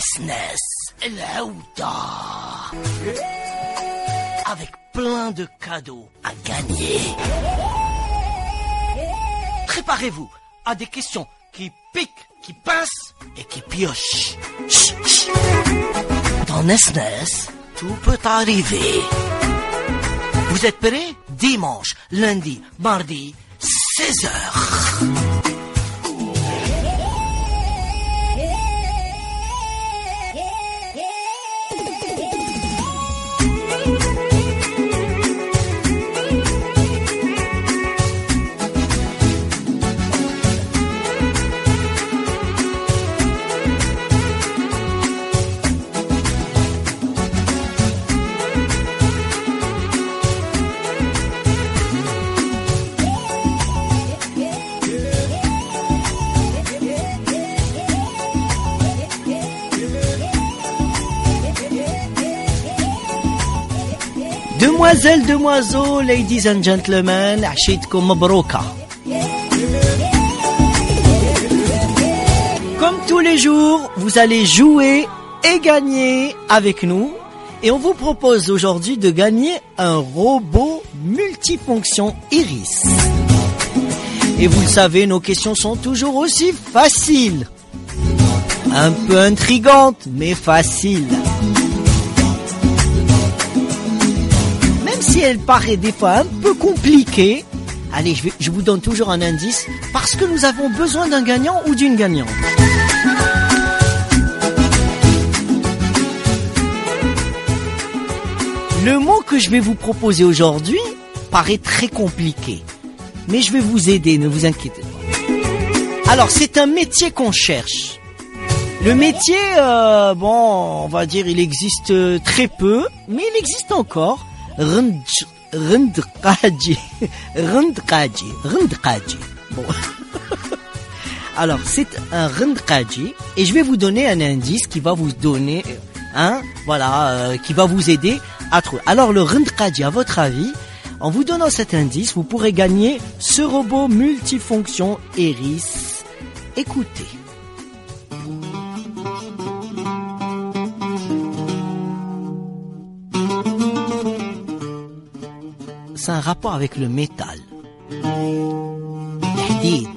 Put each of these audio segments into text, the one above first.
Nesnes, العودة. Avec plein de cadeaux à gagner. Préparez-vous à des questions qui piquent, qui pincent et qui piochent. Chut, chut. Dans Nesnes, tout peut arriver. Vous êtes prêts? Dimanche, lundi, mardi, 16h. Demoiselles, demoiselles, ladies and gentlemen, عشيتكم مبروكة. Comme tous les jours, vous allez jouer et gagner avec nous. Et on vous propose aujourd'hui de gagner un robot multifonction Iris. Et vous le savez, nos questions sont toujours aussi faciles. Un peu intrigantes, mais faciles. Si elle paraît des fois un peu compliquée, allez, je vous donne toujours un indice, parce que nous avons besoin d'un gagnant ou d'une gagnante. Le mot que je vais vous proposer aujourd'hui paraît très compliqué, mais je vais vous aider, ne vous inquiétez pas. Alors, c'est un métier qu'on cherche. Le métier, on va dire, il existe très peu, mais il existe encore. Rndqaji. Bon. Alors, c'est un rndqaji et je vais vous donner un indice qui va vous donner qui va vous aider à trouver. Alors, le rndqaji, à votre avis, en vous donnant cet indice, vous pourrez gagner ce robot multifonction Iris. Écoutez. C'est un rapport avec le métal. الحديد.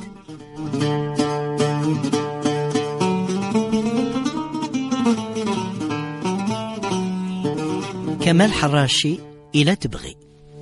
كمال حراشي إلى تبغي.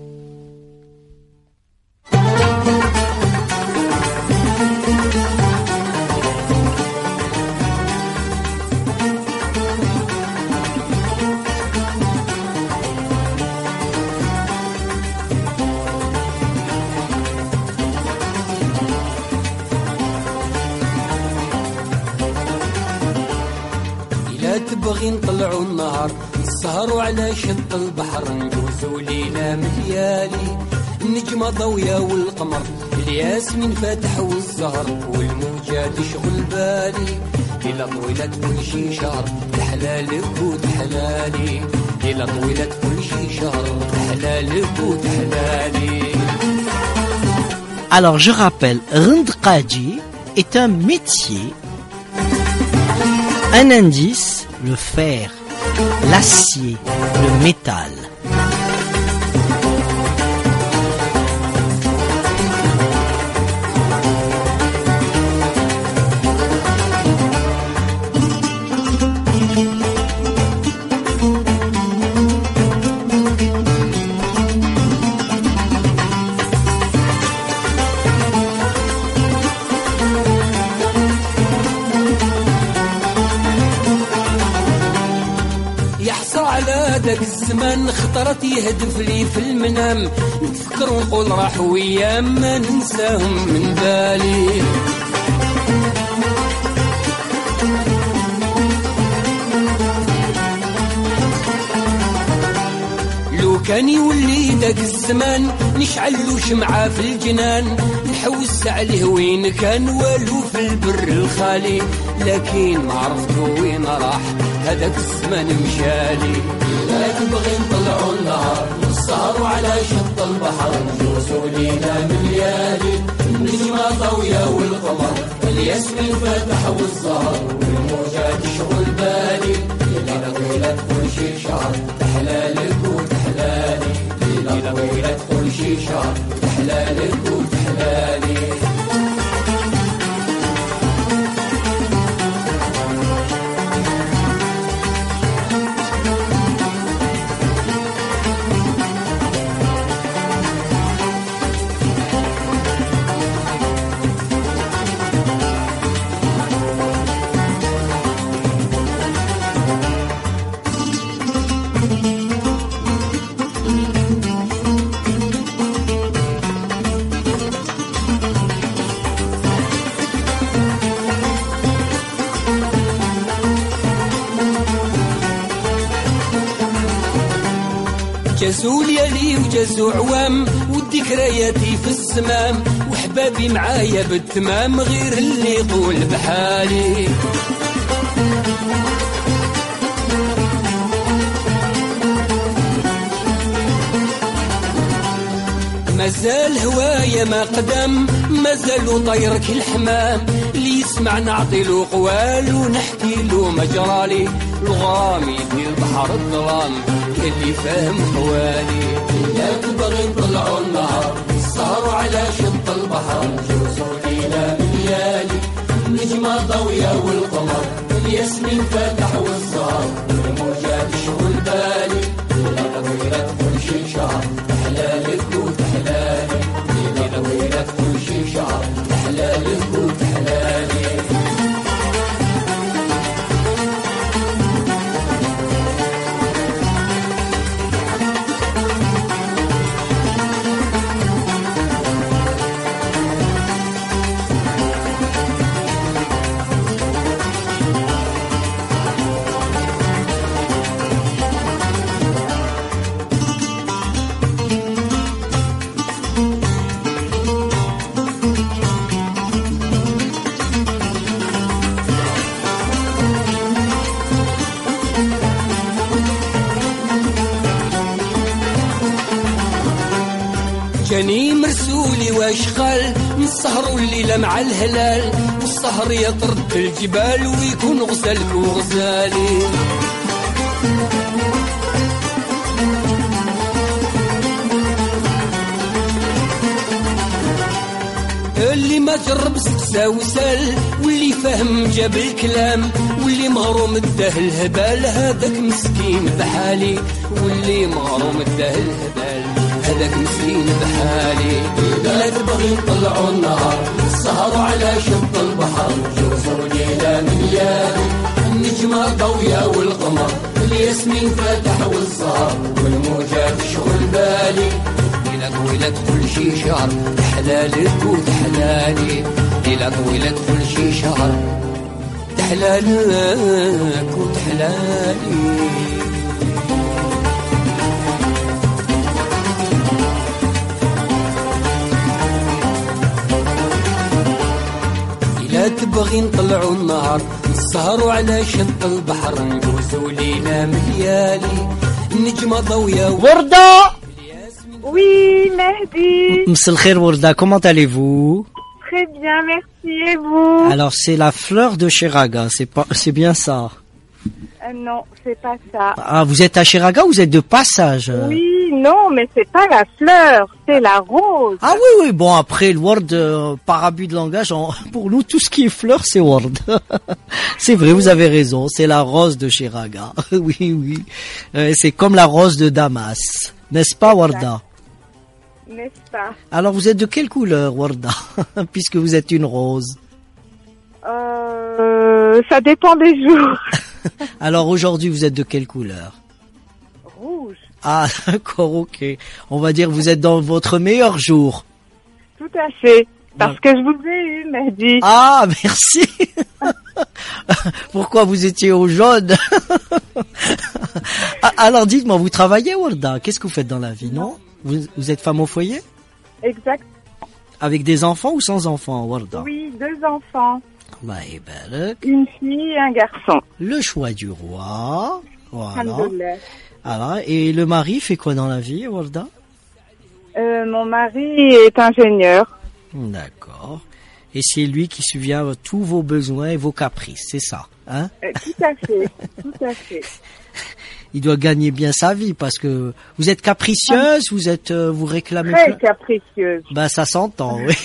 تبغي نطلعوا النهار نسهروا على شط البحر ندوزوا ليلة مليالي النجمة ضوية والقمر الياسمين فاتح والزهر والموجة تشغل بالي ليلة طويلة كل شي شهر تحلالك وتحلالي ليلة طويلة كل شي شهر تحلالك وتحلالي. Alors je rappelle, Rndqaji est un métier, un indice, le fer, l'acier, le métal. داك الزمان خطرت يهدف لي في المنام نفكر ونقول راح ويام ما ننساهم من بالي لو كان يولي داك الزمان نشعلو شمعة في الجنان نحوس عليه وين كان والو في البر الخالي لكن ما عرفتو وين راح هذاك الزمان مشالي لا تبغي نطلعوا النهار نسهروا على شط البحر نجوزوا ليلة من ليالي النجمة ضوية والقمر الياسمين فاتح والزهر والموجة تشغل بالي ليلة طويلة كل شي شهر تحلالك وتحلالي ليلة طويلة كل شي شهر تحلالك وتحلالي جازوا ليالي وجازوا عوام وذكرياتي في الزمام وحبابي معايا بالتمام غير اللي يطول بحالي مازال هوايا ما قدم مازالو طيرك الحمام اللي يسمع نعطيلو قوال ونحكي له مجرالي الغرامي في البحر الظلام اللي فاهم خوالي لا تبغي نطلعوا النهار السهر على شط البحر جوزوا ليلة من ليالي النجمة ضوية والقمر الياسمين فاتح والزهر والموجة تشغل بالي ليلة طويلة كل شي شهر تحلالك وتحلالي ليلة طويلة كل شي شهر تحلالك وتحلالي جاني مرسولي واشغال نسهروا الليلة مع الهلال والسهر يطرد الجبال ويكون غزالك وغزالي اللي ما جرب سكسا وسال واللي فهم جاب الكلام واللي مغروم اداه الهبال هذاك مسكين بحالي واللي مغروم اداه الهبال هذاك مسكين بحالي لا تبغي نطلعوا النهار السهر على شط البحر جوزوا ليلة من ليالي النجمة ضوية والقمر الياسمين فاتح والزهر والموجة تشغل بالي ليلة طويلة كل شي شهر تحلالك وتحلالي ليلة طويلة كل شي شهر تحلالك وتحلالي لا تبغي نطلعوا النهار نسهروا على شط البحر نجوزوا ليلة من ليالي النجمة ضوية وردة. Oui, Mehdi. M'sal khair Warda, comment allez-vous? Très bien, merci. Et vous? Alors c'est la fleur de Cheraga, c'est bien ça. Non, c'est pas ça. Ah, vous êtes à Cheraga ou vous êtes de passage? Oui, non, mais c'est pas la fleur, c'est la rose. Ah oui, oui, bon après le word, par abus de langage, pour nous tout ce qui est fleur c'est word. C'est vrai, vous avez raison, c'est la rose de Cheraga. Oui, oui, c'est comme la rose de Damas, n'est-ce pas Warda? N'est-ce pas? Alors vous êtes de quelle couleur Warda? Puisque vous êtes une rose. Ça dépend des jours. Alors aujourd'hui vous êtes de quelle couleur? Rouge. Ah d'accord, ok. On va dire vous êtes dans votre meilleur jour. Tout à fait. Parce que je vous ai eu, Mehdi. Ah, merci. Pourquoi vous étiez au jaune? Alors dites-moi, vous travaillez Warda? Qu'est-ce que vous faites dans la vie, non? Vous êtes femme au foyer? Exact. Avec des enfants ou sans enfants, Warda? Oui, 2 enfants. Bah, et barak. Une fille et un garçon. Le choix du roi. Voilà. Alhamdoulilah. Alors, et le mari fait quoi dans la vie, Warda? Mon mari est ingénieur. D'accord. Et c'est lui qui subvient à tous vos besoins et vos caprices, c'est ça? Hein? Tout à fait, tout à fait. Il doit gagner bien sa vie parce que vous êtes capricieuse, vous réclamez Très plein- capricieuse. Bah ça s'entend, oui.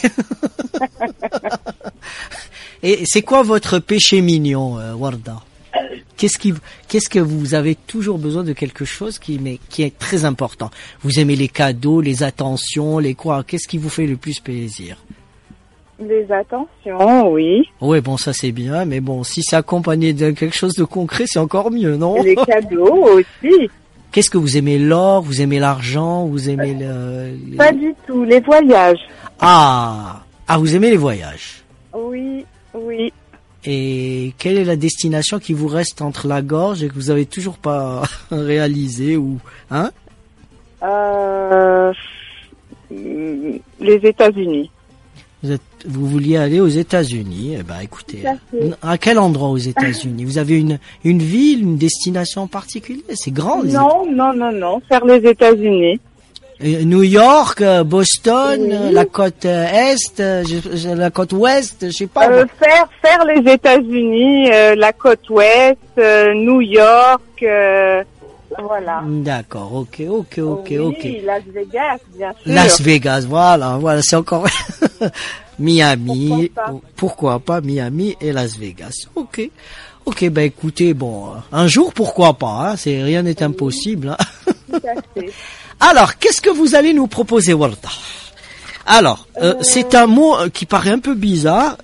Et c'est quoi votre péché mignon, Warda? Qu'est-ce que vous avez toujours besoin de quelque chose qui est très important? Vous aimez les cadeaux, les attentions, les quoi? Qu'est-ce qui vous fait le plus plaisir? Les attentions, oui. Oui, bon, ça c'est bien, mais bon, si c'est accompagné de quelque chose de concret, c'est encore mieux, non? Les cadeaux aussi. Qu'est-ce que vous aimez? L'or, vous aimez l'argent, vous aimez Pas du tout. Les voyages. Ah, vous aimez les voyages. Oui, oui. Et quelle est la destination qui vous reste entre la gorge et que vous avez toujours pas réalisé ou hein? Les États-Unis. Vous vouliez aller aux États-Unis? Eh ben, écoutez, Tout à fait. à quel endroit aux États-Unis? Vous avez une ville, une destination particulière? C'est grand. Non. Faire les États-Unis. New York, Boston, Oui. la côte est, la côte ouest, je sais pas. Faire les États-Unis, la côte ouest, New York, voilà. D'accord, ok. Oui, Las Vegas, bien sûr. Las Vegas, voilà, c'est encore Miami. Pourquoi Pourquoi pas Miami et Las Vegas? Ok, ben écoutez, bon, un jour pourquoi pas, hein, rien n'est impossible. Hein. Tout à fait. Alors, qu'est-ce que vous allez nous proposer, Warda? Alors, c'est un mot qui paraît un peu bizarre,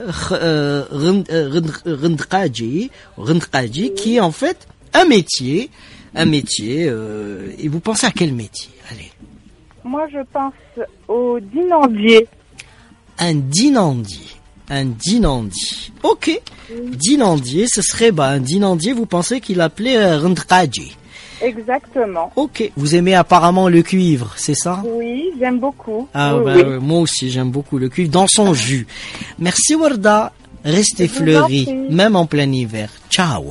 rindqaji, qui est en fait un métier, et vous pensez à quel métier? Allez. Moi, je pense au dinandier. Un dinandier. Ok. Dinandier, ce serait, un dinandier, vous pensez qu'il appelait rindqaji. Exactement. Ok. Vous aimez apparemment le cuivre, c'est ça? Oui, j'aime beaucoup. Ah, oui, oui. oui. Moi aussi, j'aime beaucoup le cuivre dans son jus. Merci Warda. Restez Je vous en fleuris, prie. même en plein hiver. Ciao.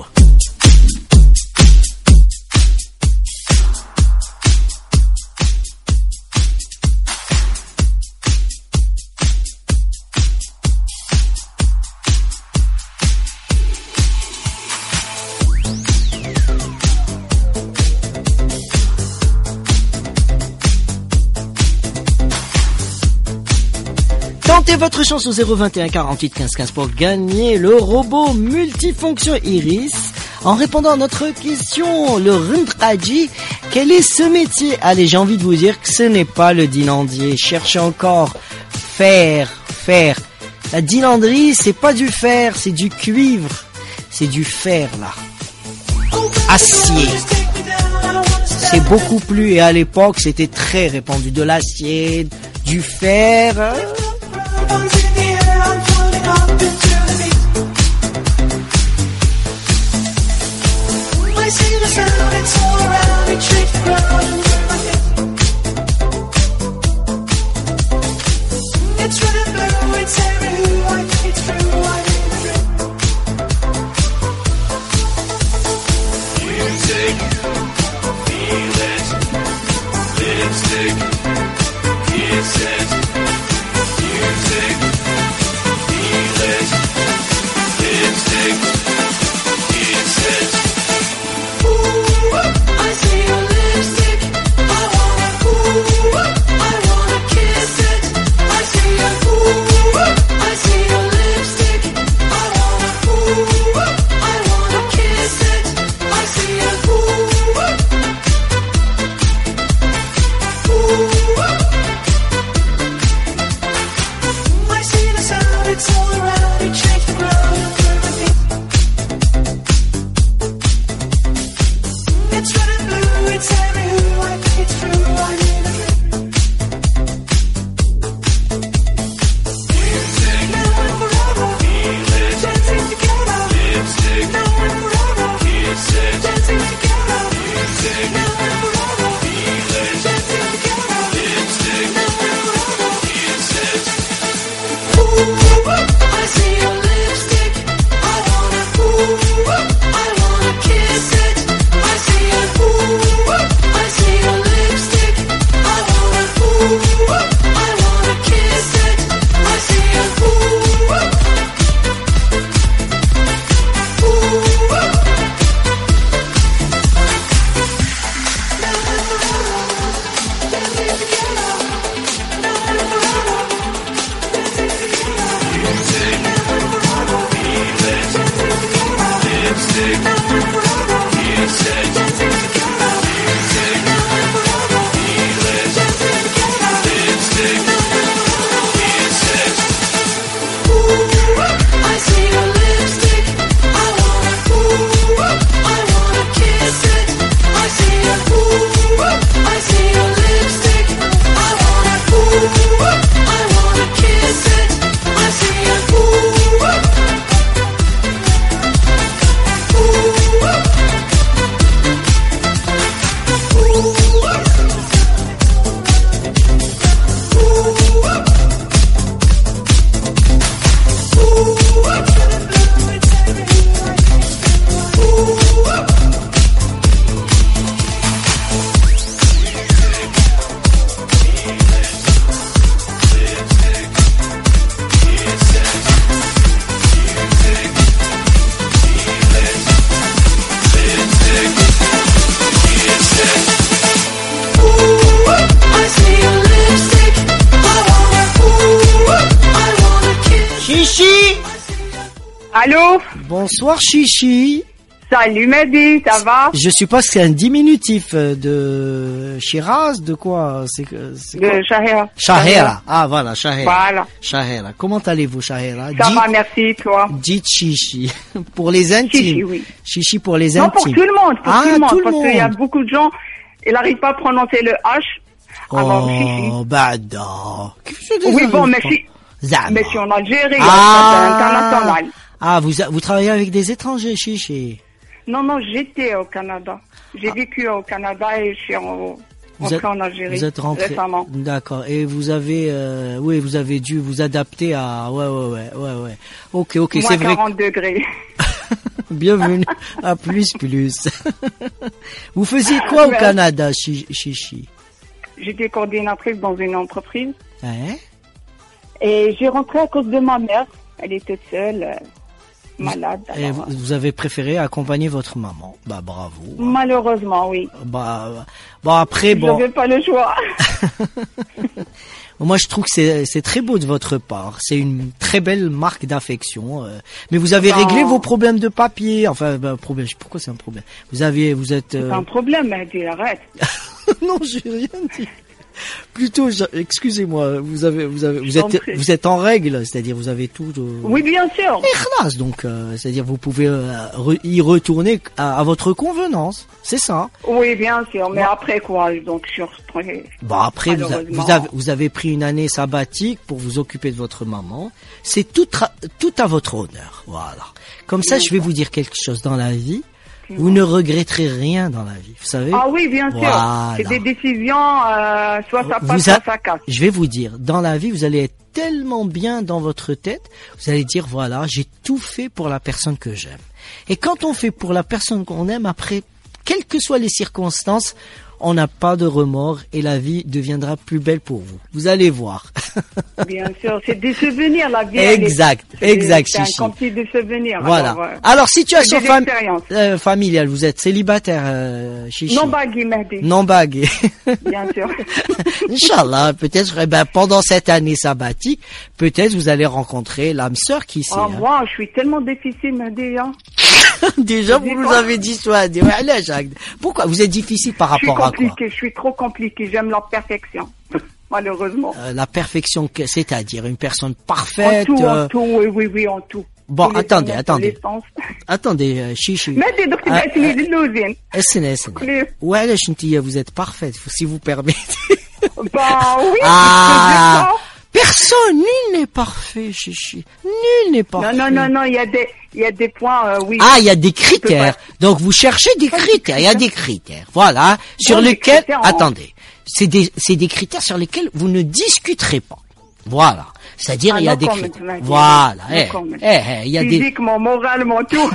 Tentez votre chance au 021 48 15 15 pour gagner le robot multifonction Iris. En répondant à notre question, le rindqaji, quel est ce métier? Allez, j'ai envie de vous dire que ce n'est pas le dinandier. Cherchez encore. Fer. La dinanderie, c'est pas du fer, c'est du cuivre. C'est du fer, là. Acier. C'est beaucoup plus, et à l'époque, c'était très répandu. De l'acier, du fer. Allô? Bonsoir Chichi. Salut Mehdi, ça va? Je suppose que c'est un diminutif de Shiraz, de quoi? C'est quoi? De Shahira. Shahira. Ah voilà, Shahira. Voilà. Shahira. Comment allez-vous, Shahira? Ça va, merci, toi. Dites Chichi. Pour les intimes. Chichi, oui. Chichi pour les Non, intimes. pour tout le monde, Ah, tout le parce qu'il y a monde. beaucoup de gens, ils n'arrivent pas à prononcer le H. Alors, Chichi. Oh, bada. Oui, bon, mais si en Algérie, c'est international. Ah, vous travaillez avec des étrangers, Chichi. Non, j'étais au Canada. J'ai vécu au Canada et je suis rentré en Algérie. Vous êtes rentré récemment. D'accord. Et vous avez, vous avez dû vous adapter à, ouais. Ok, Moins c'est vrai. 40 degrés. Bienvenue à plus. Vous faisiez quoi au Ouais. Canada, Chichi? J'étais coordinatrice dans une entreprise Hein? et j'ai rentré à cause de ma mère. Elle est toute seule, malade. Et alors, vous avez préféré accompagner votre maman. Bah bravo. malheureusement, oui. Bah après Je bon. n'avais pas le choix. Moi, je trouve que c'est très beau de votre part. C'est une très belle marque d'affection. Mais vous avez Non. réglé vos problèmes de papier. Enfin, problème. Pourquoi c'est un problème? Vous êtes. C'est un problème, Mehdi, arrête. Non, j'ai rien dit. Plutôt, excusez-moi. Vous t'en prie. êtes en règle, c'est-à-dire vous avez tout. Oui, bien sûr. Et khlas, donc, c'est-à-dire vous pouvez y retourner à votre convenance. C'est ça. Oui, bien sûr. Mais après quoi? Donc, je suis rentrée. Bon, après, Malheureusement. vous avez pris une année sabbatique pour vous occuper de votre maman. C'est tout à votre honneur. Voilà. Comme ça, je vais vous dire quelque chose dans la vie. Vous ne regretterez rien dans la vie, vous savez. Ah oui, bien sûr. Voilà. C'est des décisions, soit ça passe, Vous soit ça casse. Je vais vous dire, dans la vie, vous allez être tellement bien dans votre tête, vous allez dire, voilà, j'ai tout fait pour la personne que j'aime. Et quand on fait pour la personne qu'on aime, après, quelles que soient les circonstances, on n'a pas de remords et la vie deviendra plus belle pour vous. Vous allez voir. Bien sûr, c'est des souvenirs, la vie. Exact, C'est un Chichi. quantité de souvenirs. Voilà. Alors, Alors, situation c'est des expériences. familiale, vous êtes célibataire, Chichi? Non bagui, Mehdi. Non bagué. Bien sûr. Inch'Allah, peut-être, pendant cette année sabbatique, peut-être vous allez rencontrer l'âme sœur qui sait. Ah, moi, je suis tellement difficile, Mehdi. Hein. Déjà, vous nous avez dissuadé. Ouais, Jacques. Pourquoi? Vous êtes difficile par Je suis rapport à quoi? compliqué, je suis trop compliqué. J'aime la perfection, malheureusement. La perfection, c'est-à-dire une personne En parfaite. tout, oui, en tout. Bon, Tous les attendez. sens. Attendez, Chichi. Mehdi, donc, tu vas essayer de l'usine. اسنى. Ouais, vous êtes parfaite, si vous permettez. Bah oui, Ah. Personne, nul n'est parfait, Chichi. Nul n'est parfait. Non, il y a des points, oui. Ah, il y a des critères. Donc vous cherchez des critères. Il y a des critères. Voilà. Sur des lesquels. critères, Attendez. C'est des critères sur lesquels vous ne discuterez pas. Voilà. C'est-à-dire, il y a des critères. Voilà. Il y a des. Physiquement, moralement, tout.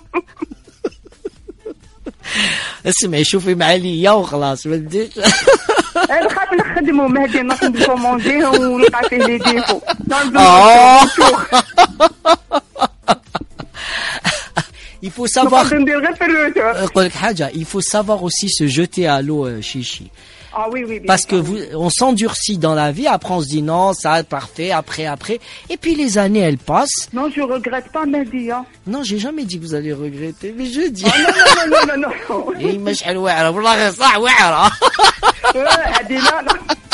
اسمعي شوفي مع ليا وخلاص ما بديش. نخاف نخدمو مهدي نقوم كومونديه ونلقى فيه لي ديفو. Il faut savoir. ندير غير في الروتور. نقول لك حاجة. Il faut savoir aussi se jeter à l'eau, Chichi. Ah oui, bien Parce que sûr. on s'endurcit dans la vie, après on se dit non, ça parfait, après, et puis les années elles passent. Non, je regrette pas Mehdi, hein. Non, j'ai jamais dit que vous allez regretter, mais je dis. Non. إيه مشعل واعرة والله صح واعرة. هادي لا.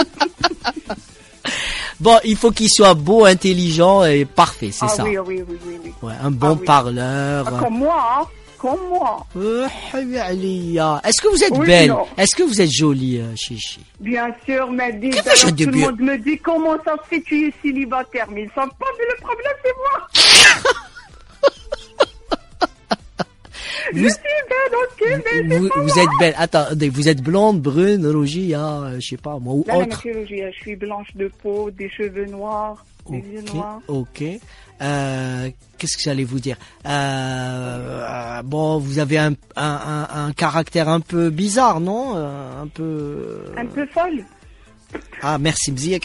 Bon, il faut qu'il soit beau, intelligent et parfait, c'est ça. Oui. Ouais, un bon oui. parleur. Comme moi, hein. Comme moi. Est-ce que vous êtes Oui, belle? non. Est-ce que vous êtes jolie, Chichi? Bien sûr, Mehdi. Que D'ailleurs, je tout dis le bien. monde me dit comment ça se fait que tu es célibataire. Mais ils savent pas, mais le problème c'est moi. Je suis belle, ok, mais c'est pas Vous êtes belle. Attendez, vous êtes blonde, brune, rougie, je sais pas moi, ou Là, la autre. chirurgie, je suis blanche de peau, des cheveux noirs, des yeux noirs. Ok. Qu'est-ce que j'allais vous dire? Bon, vous avez un caractère un peu bizarre, non? Un peu. Un peu folle. Ah, merci, Mzia.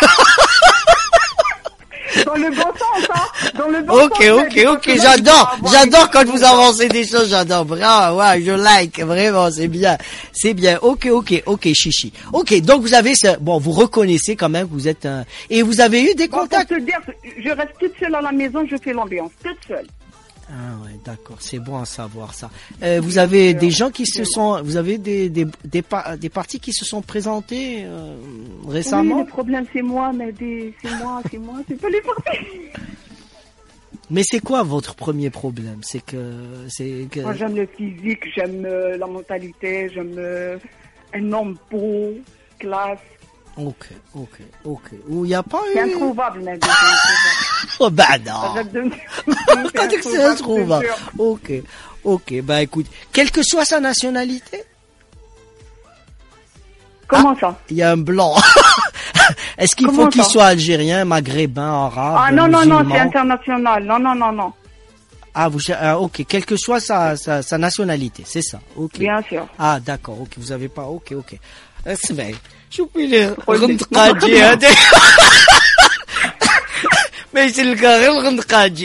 Dans le bon sens, hein. Dans le bon sens. Ok, Mehdi, j'adore quand vous avancez des choses, j'adore. Bravo, ouais, je like, vraiment, c'est bien. Ok, Chichi. Ok, donc vous avez vous reconnaissez quand même que vous êtes et vous avez eu des Bon, contacts. pour te dire, je reste toute seule à la maison, je fais l'ambiance, toute seule. Ah ouais, d'accord, c'est bon à savoir ça. Vous avez des gens qui se sont, vous avez des partis qui se sont présentés récemment. Oui, le problème c'est moi, mais c'est pas les partis. Mais c'est quoi votre premier problème? C'est que Moi j'aime le physique, j'aime la mentalité, j'aime un homme beau, classe. Ok. Ou y a pas C'est eu... introuvable, mais c'est introuvable. Oh bah non. Arrête de me- Quand est-ce que c'est introuvable? c'est sûr. Ok, bah écoute, quelle que soit sa nationalité, Comment ça? il y a un blanc. Est-ce qu'il faut Comment qu'il ça? soit algérien, maghrébin, arabe, Ah non, musulman? c'est international. Non. Ah, ok, quelle que soit sa nationalité, c'est ça. Ok. Bien sûr. Ah, d'accord, ok, vous avez pas, ok. C'est vrai. Je peux les Rondqadji, rondqadji, mais c'est le cas, le rondqadji.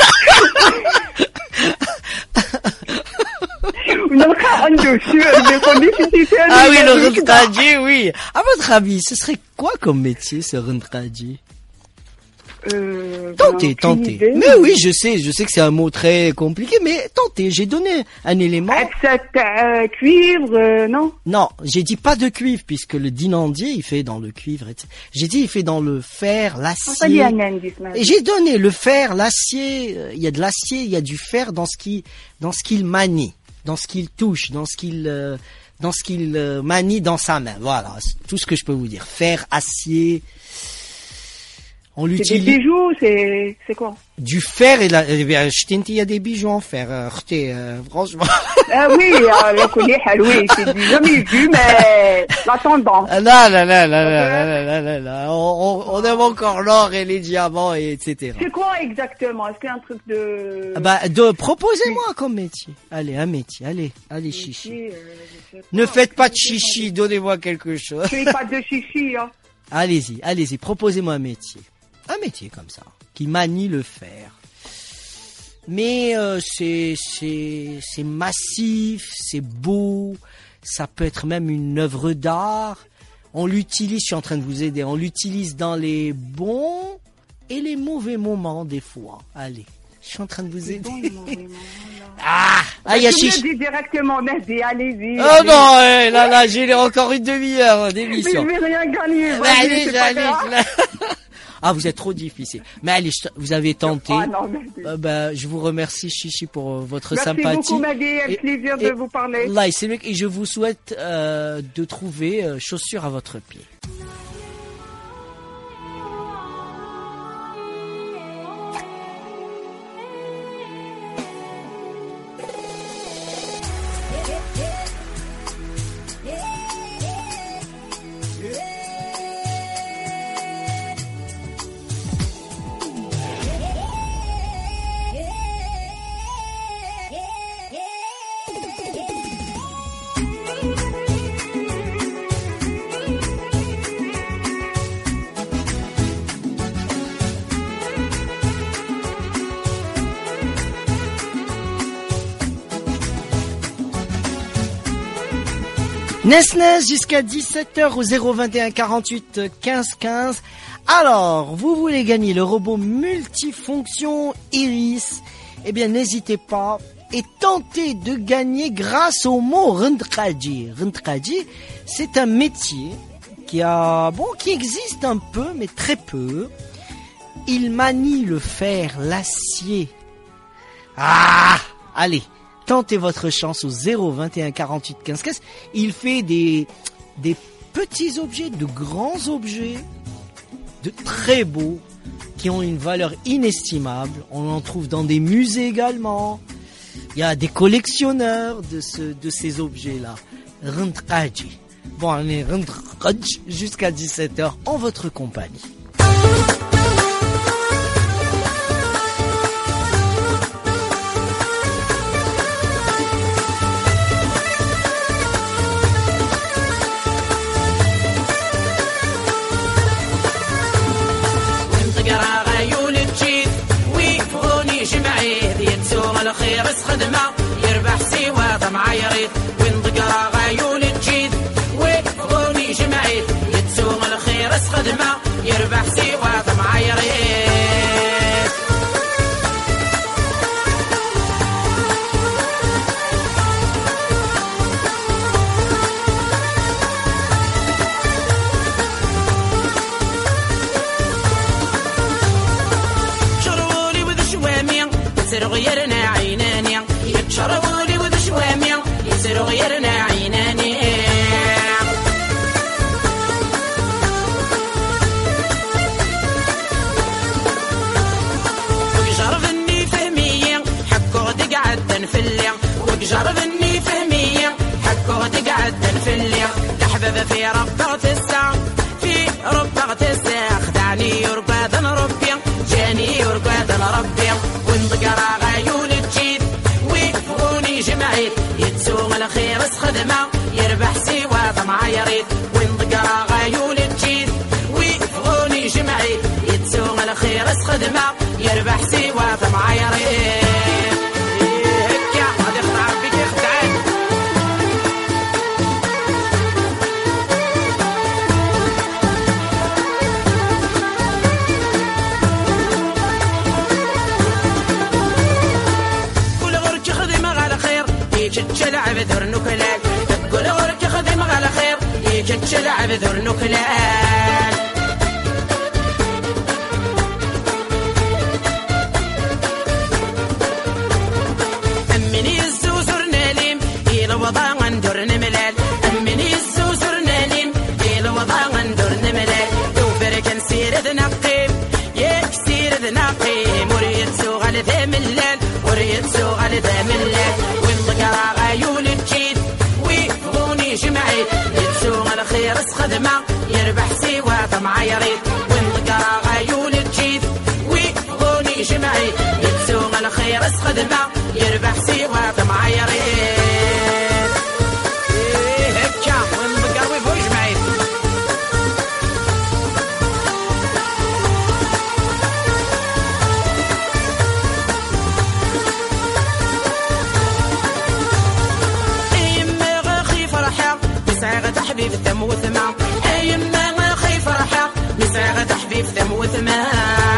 Ah oui, le rondqadji, oui. À votre avis, ce serait quoi comme métier, ce rondqadji? Tentez. Mais oui, je sais que c'est un mot très compliqué, mais tentez, j'ai donné un élément. Cuivre, non? Non, j'ai dit pas de cuivre, puisque le dinandier, il fait dans le cuivre, etc. J'ai dit, il fait dans le fer, l'acier. Et j'ai donné le fer, l'acier, il y a de l'acier, il y a du fer dans ce qu'il manie, dans ce qu'il touche, dans ce qu'il manie dans sa main. Voilà, c'est tout ce que je peux vous dire. Fer, acier. On C'est des l'utilise. bijoux, c'est quoi? Du fer et il y a des bijoux en fer. Franchement. Ah oui, oui, c'est du jamais vu, mais la tendance. Là. On aime encore l'or et les diamants et etc. C'est quoi exactement? Est-ce qu'il y a un truc de... Proposez-moi comme métier. Allez, un métier. Allez, chichi. je sais pas. Ne faites pas de chichi, donnez-moi quelque chose. Je fais pas de chichi, hein. Allez-y, proposez-moi un métier. Un métier comme ça, qui manie le fer. Mais c'est massif, c'est beau, ça peut être même une œuvre d'art. On l'utilise, je suis en train de vous aider, on l'utilise dans les bons et les mauvais moments des fois. Allez, je suis en train de vous aider. Il y a chichi. Je directement, allez-y. Oh non, là, j'ai encore une demi-heure d'émission. Mais je vais rien gagner. Allez. Ah, vous êtes trop difficile. Mais allez, vous avez tenté. Ah non, je vous remercie, Chichi, pour votre merci sympathie. Merci beaucoup, Madi. Un plaisir de vous parler. Là, et je vous souhaite de trouver chaussures à votre pied. Nesnes jusqu'à 17h au 021 48 15 15. Alors, vous voulez gagner le robot multifonction Iris? Eh bien, n'hésitez pas et tentez de gagner grâce au mot rondqadji. Rondqadji, c'est un métier qui existe un peu, mais très peu. Il manie le fer, l'acier. Allez. Tentez votre chance au 021 48 15 15. Il fait des petits objets, de grands objets, de très beaux, qui ont une valeur inestimable. On en trouve dans des musées également. Il y a des collectionneurs de ces objets-là. Rondqadji. Bon, allez, rondqadji jusqu'à 17h en votre compagnie. خدمة يربح سوا طمع يريد وين ضقرا غايون تجيد ويفضوني جمعيد يتسوم الخير خدمة يربح سوا طمع يريد جربني فهمية حكو تقعد الفلية تحبب في ربغة الساعة في ربغة الساعة خدعني يرقاد ربي جاني يرقاد ربي وانضقر غيول تجيد ويبغوني جمعيت يتسوق الخير خدمة يربح سوا طمع يريد وانضقر غيول تجيد ويبغوني جمعيت يتسوق الخير خدمة يربح سوا طمع يريد تشلع بذر نكلال تقول ورك خدم على خير يجي تشلع بذر نكلال أمني الزوزر ناليم إلى وضع ندور نملال أمني الزوزر ناليم إلى وضع ندور نملال توفرك نسير ذنقيم يكسير ذنقيم وريد سوغ على ذا ملال وريد سوغ على ذا ملال غيول تجيد ويبغوني جمعيت يتسوق الخير خدمة يربح سوا طمع يريد وانضقر غيول تجيد ويبغوني جمعيت يتسوق الخير خدمة يربح سوا طمع يريد هكا وانضقر ويبغوا جمعيت تحبيب ثم وثمان أيما ما خي فرحة نسعى تحبيب ثم وثمان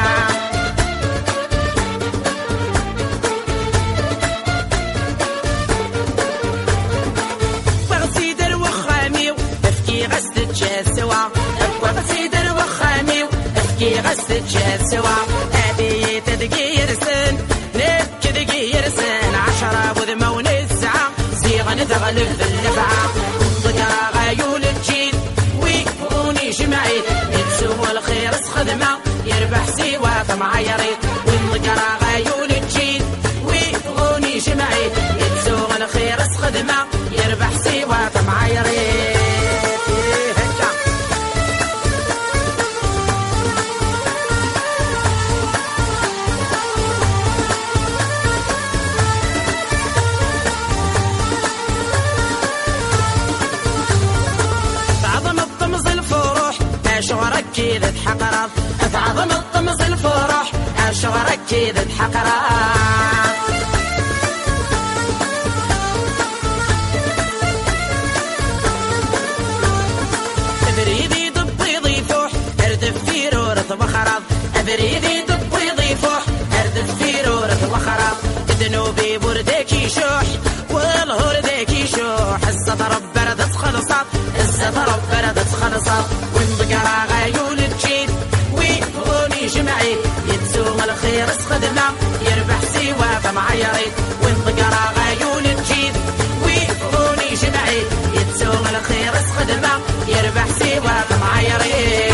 بغسي در وخامي تفكي غسد جال سوا بغسي در وخامي تفكي غسد جال سوا أبي تدقير سن نبكي دقير سن 10 وذمة ونسعة زيغة نتغلب بالنفعة غيول تجيد ويبغوني جمعيت يتسوق الخير خدمة يربح سوا طمع يريد وانضقر غيول تجيد ويبغوني جمعيت يتسوق الخير خدمة يربح سوا طمع يريد شغرك كذا تحقرات اتعظم الطمس الفرح شغرك كذا تحقرات بريدي ضبي ضيفوح اردف في رورة وخراب بريدي ضبي ضيفوح اردف في رورة وخراب ذنوبي بردكي شوح والهور ذاكي شوح الزطرب بردت خلصات الزطرب بردت خلصات وانضقر غيول تجيد ويبغوني جمعيت يتسوق الخير خدمة يربح سوا طمع يريد وانضقر غيول تجيد ويبغوني جمعيت يتسوق الخير خدمة يربح سوا طمع يريد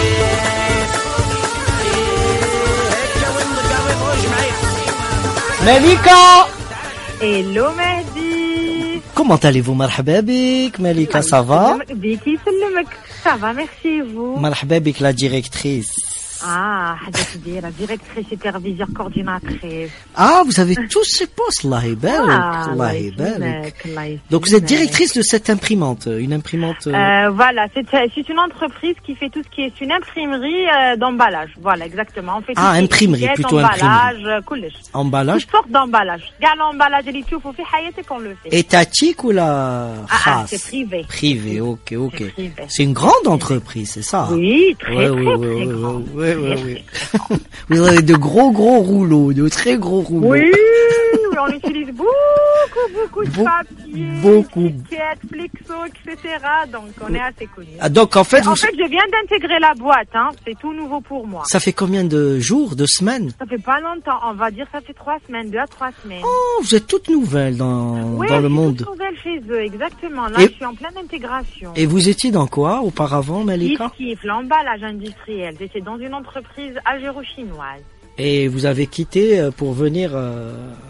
مليكة Hello Mehdi. Comment allez-vous مرحبا بك مليكة ça va بيك يسلمك ça va merci et vous مرحبا بك la directrice حاجة كبيرة directrice superviseur coordinatrice vous avez tous ces postes الله يبارك الله يبارك donc vous êtes directrice de cette imprimante une imprimante voilà c'est une entreprise qui fait tout ce qui est une imprimerie d'emballage voilà exactement on fait tout imprimerie plutôt emballage كلش emballage toutes sortes d'emballage كاع l'emballage اللي تشوفوا في حياتك on le fait étatique ou la خاص c'est privé privé ok c'est une grande entreprise c'est ça oui très grand oui. Vous avez de gros rouleaux, de très gros rouleaux. Oui, on utilise beaucoup de papier, étiquettes, flexo, etc. Donc on est assez connus. Donc en fait, je viens d'intégrer la boîte, c'est tout nouveau pour moi. Ça fait combien de jours, de semaines? Ça fait pas longtemps, on va dire ça fait 3 semaines, 2 à 3 semaines. Oh, vous êtes toute nouvelle dans le monde. Oui, toute nouvelle chez eux, exactement. Là, je suis en pleine intégration. Et vous étiez dans quoi auparavant, Malika? L'emballage industriel. J'étais dans une entreprise algéro-chinoise. Et vous avez quitté pour venir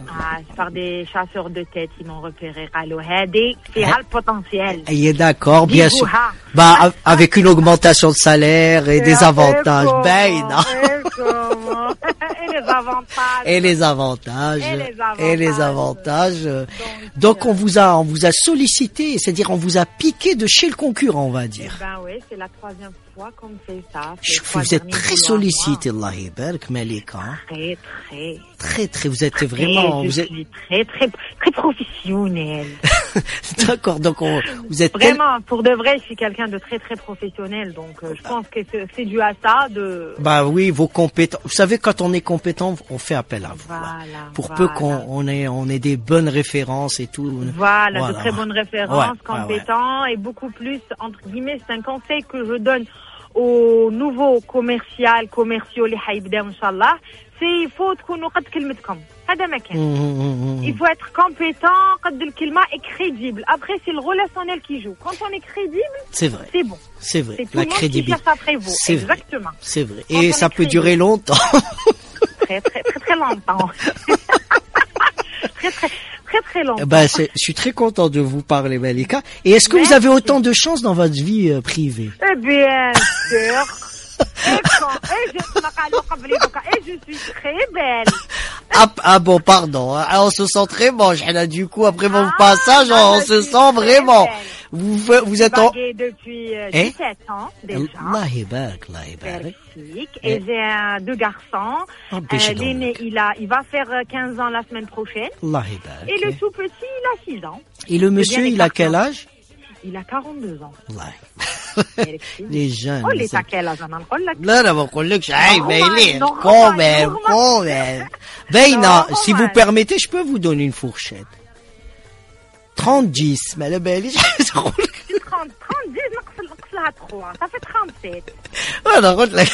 par des chasseurs de tête, ils m'ont repéré. Allo, Hadi, c'est le potentiel. Et d'accord, bien sûr. Dis-vous, Bah, avec une augmentation de salaire et des avantages. Ben, non. Et les avantages. Et les avantages. Et les avantages. Donc on vous a sollicité, c'est-à-dire on vous a piqué de chez le concurrent, on va dire. Ben oui, c'est la 3e fois qu'on me fait ça. Vous êtes très sollicité, Allah Ibarak, Malika. Très, vous êtes vraiment... Je suis très professionnel. D'accord, donc vous êtes... Vraiment, pour de vrai, je suis quelqu'un de très professionnel, donc je pense que c'est dû à ça Bah oui, vos compétences... Vous savez, quand on est compétent, on fait appel à vous. Voilà, pour peu qu'on ait des bonnes références et tout. Voilà. De très bonnes références, compétents, et beaucoup plus, entre guillemets, c'est un conseil que je donne aux nouveaux commerciaux, les haïbdam, Inch'Allah, c'est il faut تكونوا قد كلمتكم. هذا ما كان. Il faut être compétent, قد الكلمة et crédible. Après, c'est le relationnel qui joue. Quand on est crédible, c'est vrai. C'est bon. C'est vrai. C'est tout La le monde crédibilité. qui cherche après vous. Exactement. C'est vrai. Et ça peut durer longtemps. Très longtemps. Très longtemps. Ben, je suis très content de vous parler, Malika. Et est-ce que vous avez autant de chance dans votre vie privée? Eh bien sûr. Et je suis très belle. Ah bon, pardon. Hein. On se sent très moche. Du coup, après mon passage, on se sent vraiment. Vous êtes en... depuis 17 ans déjà. Allah Ibarak. Et j'ai 2 garçons. L'aîné, il va faire 15 ans la semaine prochaine. Allah Ibarak. Et le tout petit, il a 6 ans. Et le monsieur, il a quel âge? Il a 42 ans. Les jeunes. قول لي تاع quel âge انا نقول لك. لا ما نقولكش عيب باينين. Quand même. Beina, si vous permettez, je peux vous donner une fourchette. 30-10, mais la belle. 30 10 نقص لها 3, ça fait 37. انا قلت لك.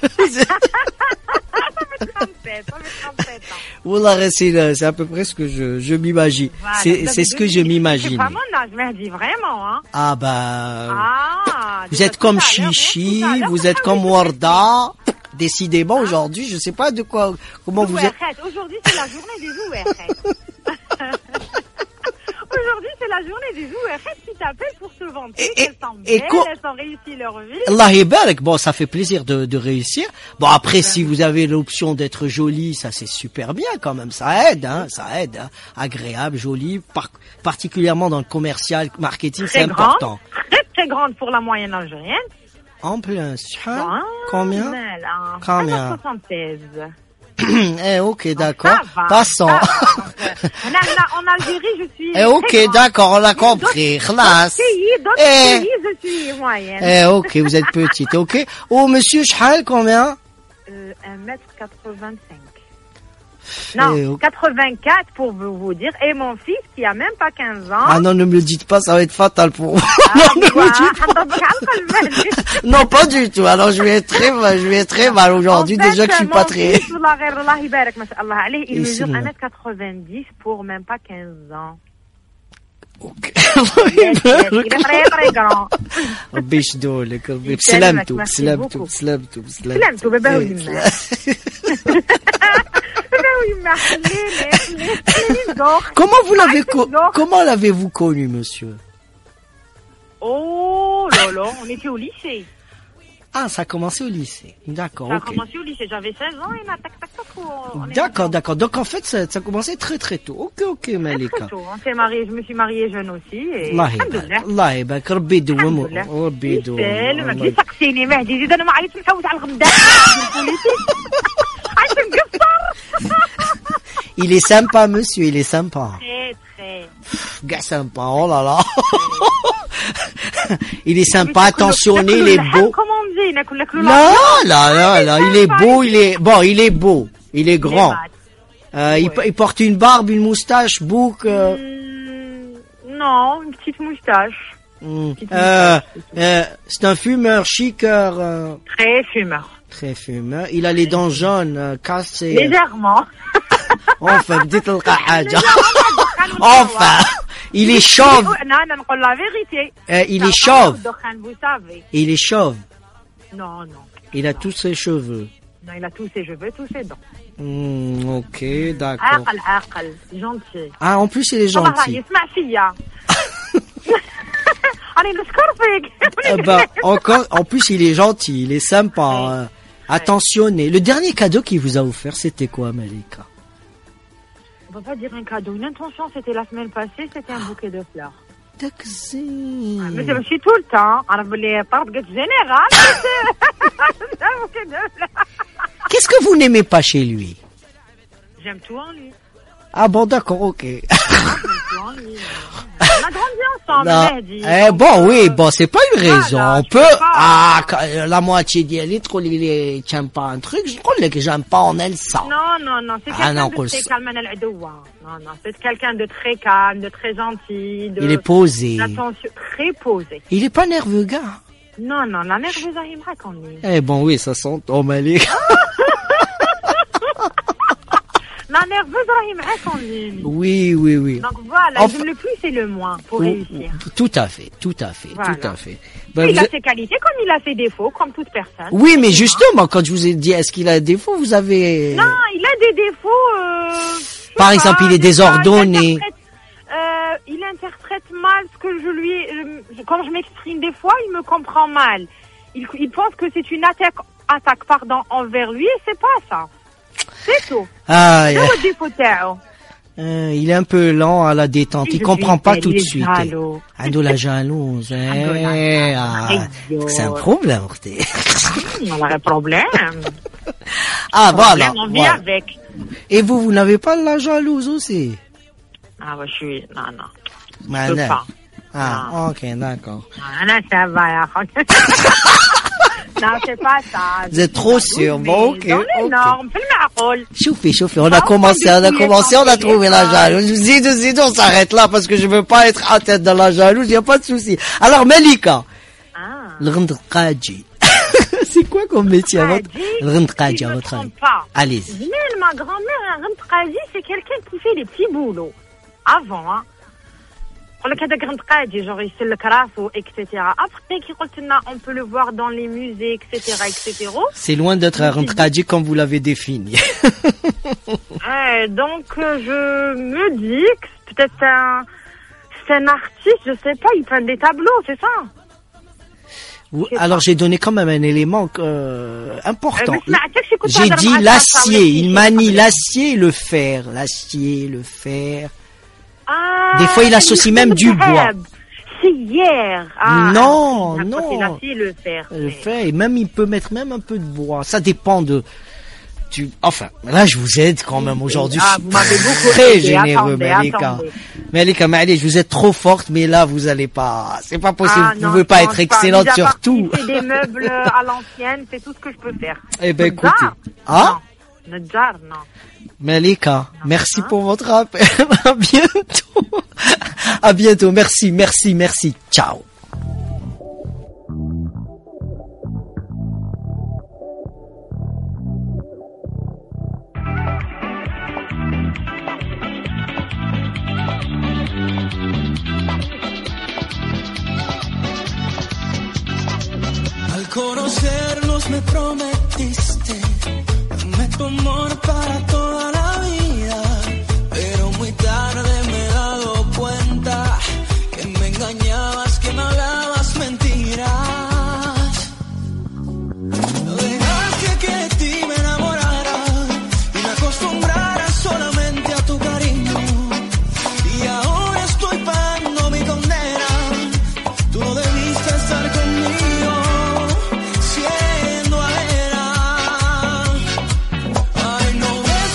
Ça fait 37 ans. Wallah, c'est à peu près ce que je m'imagine. Voilà, c'est ce que je m'imagine. C'est pas mon âge, Mehdi, vraiment, hein. Ah bah... vous déjà êtes comme tout à l'heure, Chichi, tout à l'heure, vous êtes comme Warda. Décidément, aujourd'hui, je sais pas comment vous êtes... Aujourd'hui, c'est la journée des jouets. Aujourd'hui, c'est la journée des jouets qui t'appellent pour se vanter. Elles sont belles, elles ont réussi leur vie. Allah Ibarak, bon, ça fait plaisir de réussir. Bon, après, si vous avez l'option d'être jolie, ça c'est super bien quand même. Ça aide, hein. Agréable, jolie, particulièrement dans le commercial, marketing, c'est important. Très grande pour la moyenne algérienne. En plus, combien? Combien? 76. Ok, d'accord. Passons. En Algérie, je suis... ok, d'accord, on a compris. D'autres pays, je suis moyenne. Ok, vous êtes petite, ok. Oh, monsieur Chahal, combien? 1m85. Non, 84 pour vous dire. Et mon fils qui a même pas 15 ans. Ah non, ne me le dites pas, ça va être fatal pour vous. Non, pas du tout. Alors je vais être très mal aujourd'hui. Déjà que je suis pas très... Il mesure 1m90 pour même pas 15 ans. Ok. Il est très grand. ربي يشدولك ربي بسلامته. بابا ويما. Comment l'avez-vous connu, monsieur? Oh là là, on était au lycée. Ah, ça a commencé au lycée. D'accord, Ça a ok. commencé au lycée, j'avais 16 ans et D'accord. Donc en fait, ça a commencé très tôt. Ok, Malika. Très tôt. Je me suis mariée jeune aussi. Et... الله يبارك ربي يدوم ربي يدوم. ما تسقسيني مهدي زيد انا ما عرفتش نحوس على الغداء. عايش مقصر. Il est sympa, monsieur, il est sympa. Très. Gars sympa, oh là là. Il est sympa, attentionné, il est beau. Comment on dit? Là, il est beau, il est grand. Il porte une barbe, une moustache, bouc. Non, une petite moustache. C'est un fumeur, chiqueur. Très fumeur. Il a les dents jaunes, cassées. Légèrement. Enfin, il est chauve. Non, la vérité. Il est chauve. Vous savez. Il est chauve. Non. Il a tous ses cheveux. Non, il a tous ses cheveux, tous ses dents. Ok, d'accord. Aqal, gentil. Ah, en plus, il est gentil. يسمع فيا. Allez, نشكر فيك. Bah, encore, en plus, il est gentil, il est sympa, attentionné. Le dernier cadeau qu'il vous a offert, c'était quoi, Malika? On va pas dire un cadeau, une intention, c'était la semaine passée, c'était un bouquet de fleurs. Mais c'est aussi tout le temps. Général. Qu'est-ce que vous n'aimez pas chez lui? J'aime tout en lui. Ah bon, d'accord, ok. On a grandi ensemble, Mehdi. Bon, oui, bon, c'est pas une raison. Voilà, On peut, la moitié d'elle, j'aime pas un truc, je crois que j'aime pas en elle ça. Non, c'est quelqu'un de très calme, non, c'est quelqu'un de très calme, de très gentil, il est posé. Attention, très posé. Il est pas nerveux, gars. Non, la nerveuse, il me raconte. Eh bon, oui, ça sent, oh, Malika. La nerveuse, il me raconte. Oui. Donc voilà, le plus c'est le moins pour réussir. Tout à fait. Voilà. Tout à fait. Il a ses qualités comme il a ses défauts, comme toute personne. Oui, mais justement, quand je vous ai dit, est-ce qu'il a des défauts, vous avez... Non, il a des défauts, par exemple, il est désordonné. Il interprète mal ce que je lui... Quand je m'exprime des fois, il me comprend mal. Il pense que c'est une attaque envers lui, et c'est pas ça. C'est tout. Il est un peu lent à la détente. Il comprend pas tout de suite. Ando la jalouse. C'est un problème. On a un problème. Ah, voilà. On vit avec. Et vous n'avez pas la jalouse aussi? Ah, je suis... Non. Je peux pas. Ah, ok, d'accord. Non, ça va. Non, c'est pas ça. Vous êtes trop sûr. Bon, ok. Dans les normes, fais le marrol. Chauffez. On a commencé, on a trouvé la jalouse. Je vous dis, on s'arrête là parce que je veux pas être à tête dans la jalouse, y a pas de souci. Alors, Malika. Le Rindqaji. C'est quoi comme métier à votre, le Rindqaji à votre avis? Allez-y. Mais ma grand-mère, un Rindqaji, c'est quelqu'un qui fait des petits boulots. Avant, hein. Genre il se le crasse, etc. Après, on peut le voir dans les musées, etc. C'est loin d'être un Rindqaji comme vous l'avez défini. Donc, je me dis que peut-être c'est un artiste, je sais pas, il peint des tableaux, c'est ça? Alors, j'ai donné quand même un élément important. J'ai dit l'acier, il manie l'acier et le fer. L'acier, le fer... Des fois, il associe même du bois. C'est hier. Non. Le fer. Le fer, et même, il peut mettre même un peu de bois. Ça dépend de... Enfin, là, je vous aide quand même aujourd'hui. Vous m'avez beaucoup très généreux, Malika. Malika, vous êtes trop forte, mais là, vous allez pas... C'est pas possible. Vous pouvez pas être excellente sur tout. C'est des meubles à l'ancienne, c'est tout ce que je peux faire. Eh ben, écoutez. Nadjar, non. Malika, merci pour votre appel. À bientôt. Merci. Ciao. Al conocernos me prometiste tu amor para toda la vida, pero muy tarde me he dado cuenta que me engañabas, que me hablabas mentiras. Dejaste que de ti me enamorara y me acostumbrara solamente a tu cariño, y ahora estoy pagando mi condena. Tú no debiste estar conmigo siendo ajena. Ay, no ves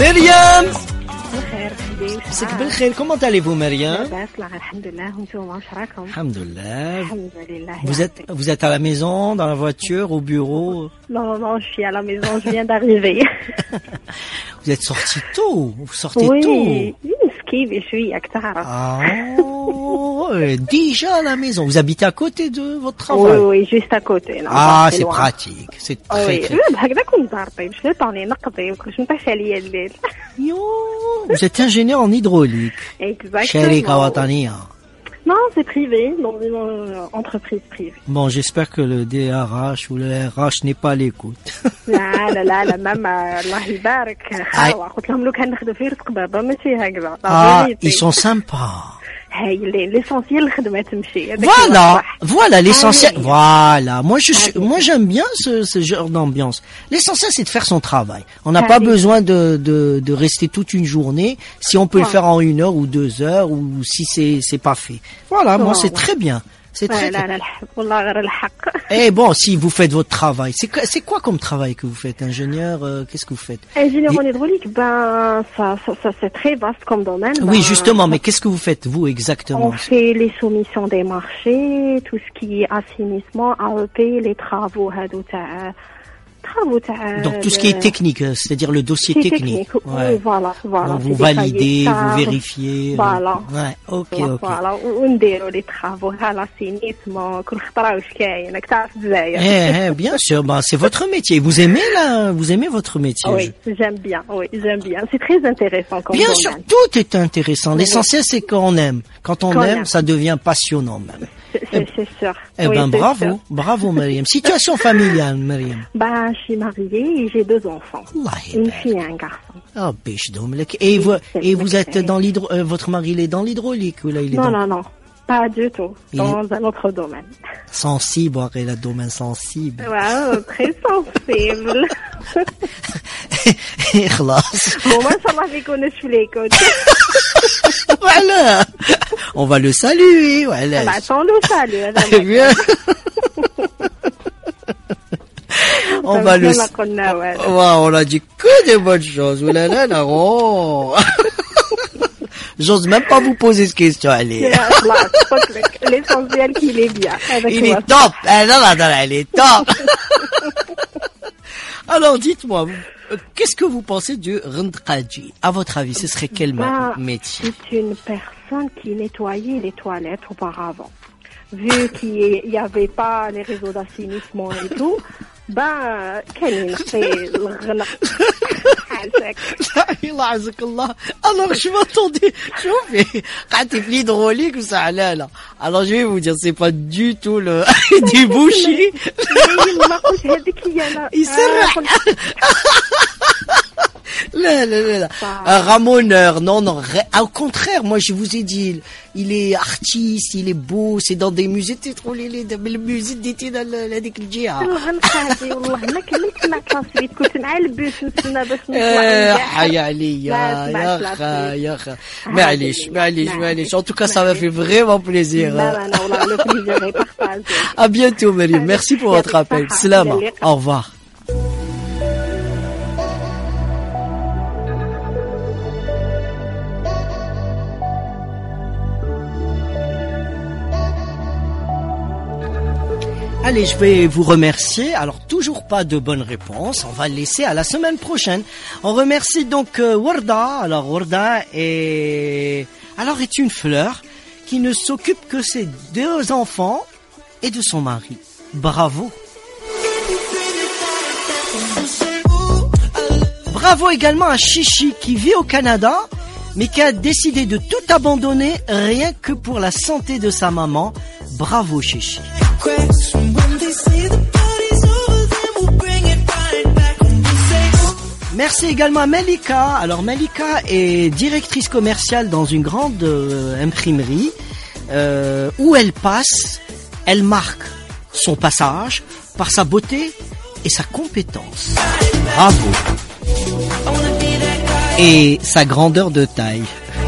Myriam. بخير حبيبي. مساك بالخير. Comment allez-vous, Myriam? لاباس الحمد لله. وانتم واش راكم؟ Alhamdulillah. الحمد لله. Vous êtes à la maison, dans la voiture, au bureau? Non, je suis à la maison, je viens d'arriver. Vous êtes sorti tôt. Vous sortez oui, tôt. مسكينة شوية كتعرف. Déjà à la maison. Vous habitez à côté de votre travail? Oui, juste à côté. C'est pratique. C'est très Oui, هكذا كنت نطيب. باش لي طوني نقضي وكلش مطيح عليا الليل. Vous êtes ingénieur en hydraulique. Exactement. Sharika Wataniya. Non, c'est privé, dans une entreprise privée. Bon, j'espère que le DRH ou le RH n'est pas à l'écoute. لا ماما الله يبارك. قلت لهم لو كان نخدم في رزق بابا ماشي هكذا. Ils sont sympas. هايلين l'essentiel الخدمة تمشي. Voilà l'essentiel. Voilà. Moi j'aime bien ce genre d'ambiance. L'essentiel c'est de faire son travail. On n'a pas besoin de rester toute une journée. Si on peut le faire en 1 heure ou 2 heures ou si c'est pas fait. Voilà, moi c'est très bien. C'est très bien. Et bon, si vous faites votre travail, c'est quoi comme travail que vous faites? Ingénieur, qu'est-ce que vous faites? Ingénieur en hydraulique, ça c'est très vaste comme domaine. Oui, justement, mais qu'est-ce que vous faites, vous, exactement? On fait les soumissions des marchés, tout ce qui est assainissement, AEP, les travaux, donc tout ce qui est technique, c'est-à-dire le dossier technique. Ouais. Oui, voilà. Donc vous validez, vous vérifiez. Voilà. Ouais, ok. Voilà, ونديروا les travaux, l'assainissement, كل خطرة واش كاين، راك تعرف الجزائر. Bien sûr, c'est votre métier. Vous aimez votre métier? Oui, j'aime bien. C'est très intéressant comme bien domaine. sûr, tout est intéressant. L'essentiel c'est qu'on aime. Quand on aime, ça devient passionnant même. C'est sûr. Bravo Myriam. Situation familiale, Myriam. Je suis mariée et j'ai 2 enfants. Une fille et un garçon. Et vous êtes dans votre mari il est dans l'hydraulique ou là il est Non, pas du tout. Dans un autre domaine. Sensible, le domaine sensible. Ouais, très sensible. خلاص. ما شاء الله يكون في l'écoute. Voilà. On va le saluer, voilà. Attends le salut. Bien. On va le on a dit que des bonnes choses. J'ose même pas vous poser cette question, allez. L'essentiel qu'il est bien. Il est top. Elle est top. Alors, dites-moi, qu'est-ce que vous pensez du Randqaji? À votre avis, ce serait quel métier? C'est une personne qui nettoyait les toilettes auparavant. Vu qu'il n'y avait pas les réseaux d'assainissement et tout, كان ينقي الغنى حالك. الله يعزك الله. Alors je m'attendais, شوفي قعدتي في l'hydraulique وسعلالة. Alors je vais vous dire, c'est pas du tout le du bouchi. ما قلت هذيك هي انا. يسرح. لا. Un ramoneur, non. Au contraire, moi je vous ai dit, il est artiste, il est beau, c'est dans des musées, t'es trop le musée d'été dans هذيك الجهة. والله انا كلمت مع كلاسي كنت مع البيس نتسنى باش نطلع. حي عليا يا اخا. معليش. En tout cas, ça m'a fait vraiment plaisir. والله le plaisir est partagé. À bientôt, Myriam. Merci pour votre appel. Salama. Au revoir. Allez, je vais vous remercier. Alors, toujours pas de bonnes réponses. On va le laisser à la semaine prochaine. On remercie donc Warda. Alors, Warda est une fleur qui ne s'occupe que de ses 2 enfants et de son mari. Bravo. Bravo également à Chichi qui vit au Canada, mais qui a décidé de tout abandonner rien que pour la santé de sa maman. Bravo Chichi. Merci également à Melika. Alors Melika est directrice commerciale dans une grande imprimerie où elle passe, elle marque son passage par sa beauté et sa compétence. Bravo. Et sa grandeur de taille.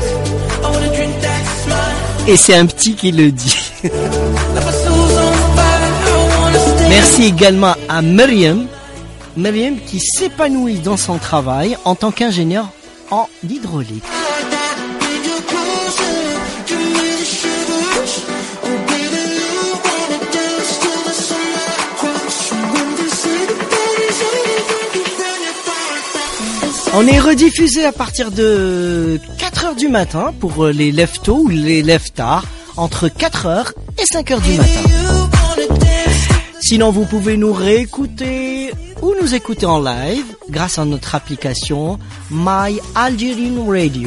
Et c'est un petit qui le dit. Merci également à Myriam qui s'épanouit dans son travail en tant qu'ingénieur en hydraulique. On est rediffusé à partir de 4h du matin pour les lève tôt ou les lève tard, entre 4h et 5h du matin. Sinon, vous pouvez nous réécouter ou nous écouter en live grâce à notre application My Algerian Radio.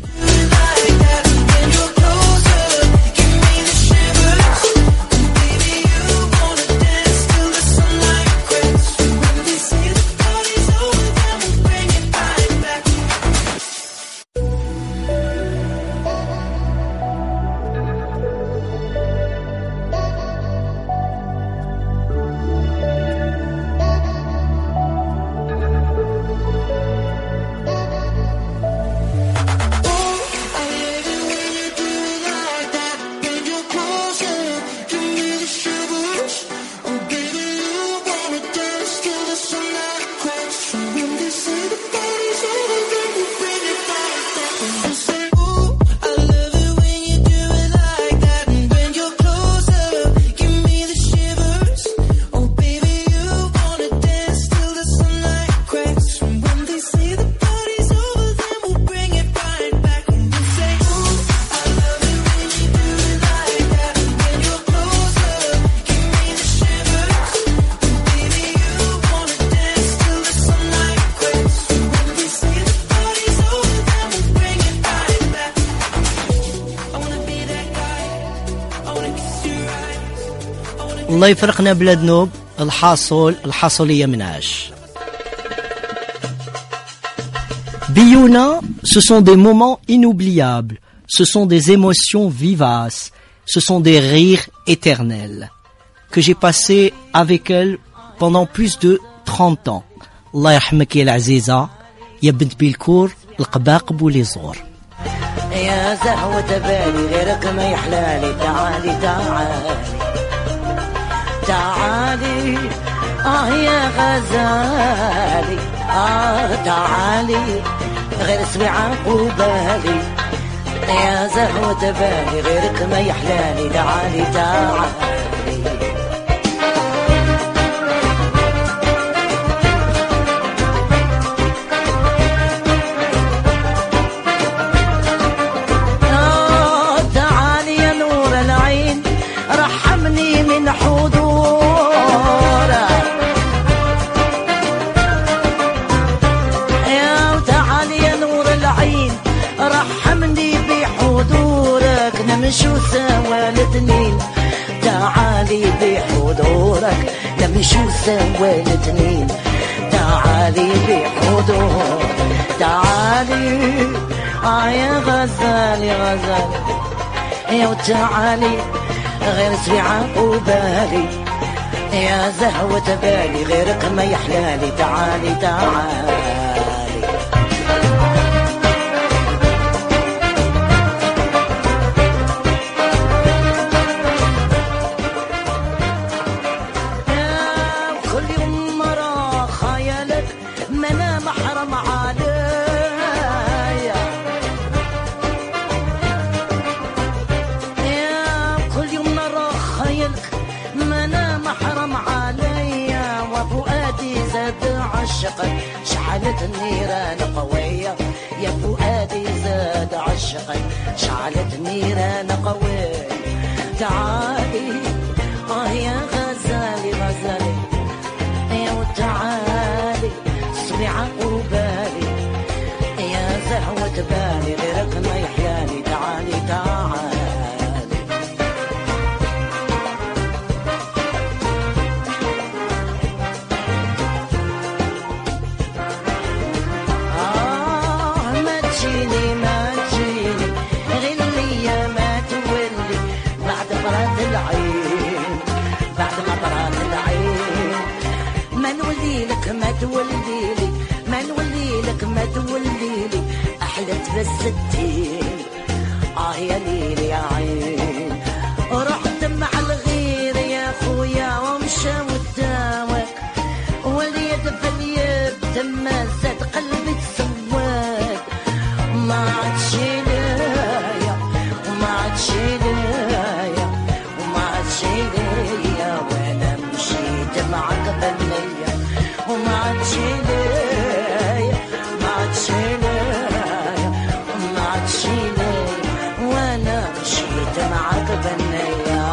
الله يفرقنا بلاد الحاصلية مناش. Biouna, ce sont des moments inoubliables, ce sont des émotions vivaces, ce sont des rires éternels que j'ai passé avec elle pendant plus de 30 ans. Allah yarhamك يا العزيزة يا بنت بيلكور القباقب ولي زور. يا زهوة بالي غيرك ما يحلالي تعالي تعالي تعالي يا غزالي تعالي غير اسمي عقوبالي يا زهوة بالي غيرك ما يحلالي تعالي تعالي تعالي يا نور العين رحمني من حضورك رحمني بحضورك نمشوا سوا الاثنين تعالي بحضورك نمشوا سوا الاثنين تعالي بحضورك تعالي يا غزالي غزالي يا تعالي غير اسمي عقوبالي يا زهوة بالي غيرك ما يحلالي تعالي تعالي شعلت النيران قوية يا فؤادي زاد عشقك شعلت النيران قوية تعالي يا غزالي غزالي يا تعالي اسمي عقوبالي يا زهوة بالي غيرك ما يحيالي تعالي تعالي ما تولديلي ما نولي لك ما تولديلي أحلت بالستين يا ليلي يا عين رحت مع الغير يا خويا ومشى قدامك واليد في اليد تمازت قلبي تسواد عادش ليا ما عادش ليا ما عادش ليا وانا مشيت معاك بنية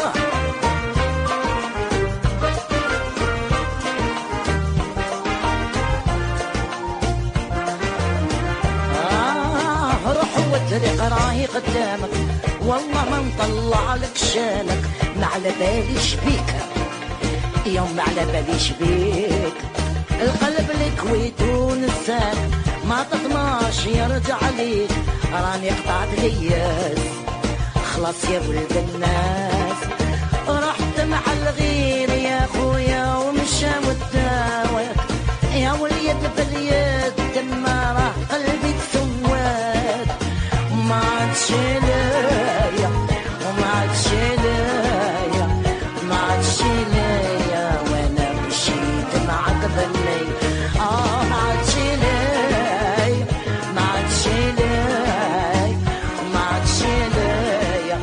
روح والطريق راهي قدامك والله ما نطلع لك شانك ما على باليش بيك يوم ما على باليش بيك القلب لك ونساك ما تطماش يرجع ليك راني قطعت لياس خلاص يا ولد الناس رحت مع الغير يا خويا ومشى وداوك يا وليد باليد تما راه قلبي تسواك ما عادش ليا وما عادش ليا ما عادش ليا وانا مشيت معاك بني ما عادش ليا ما عادش ليا ما عادش ليا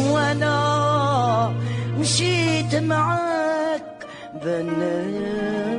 وانا مشيت معاك بني